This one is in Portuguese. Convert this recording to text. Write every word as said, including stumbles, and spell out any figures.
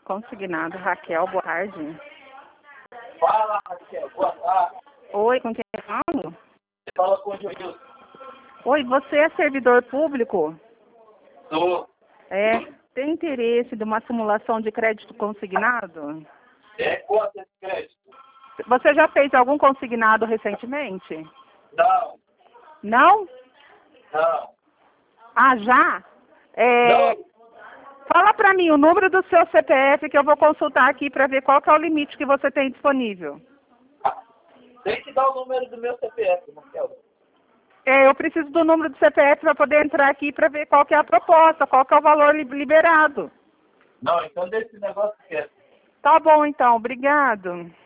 Consignado, Raquel, boa tarde. Fala, Raquel, boa tarde. Oi, com quem eu falo? Você fala com o Joilson. Oi, você é servidor público? Sou. É, tem interesse de uma simulação de crédito consignado? É quanto esse crédito? Você já fez algum consignado recentemente? Não, Não? não. Ah, já? É, Não, fala para mim o número do seu C P F que eu vou consultar aqui para ver qual que é o limite que você tem disponível. tem que dar o número do meu C P F, Raquel. É, eu preciso do número do C P F para poder entrar aqui para ver qual que é a proposta, qual que é o valor li- liberado. Não, então deixa esse negócio quieto. Tá bom, então. Obrigado.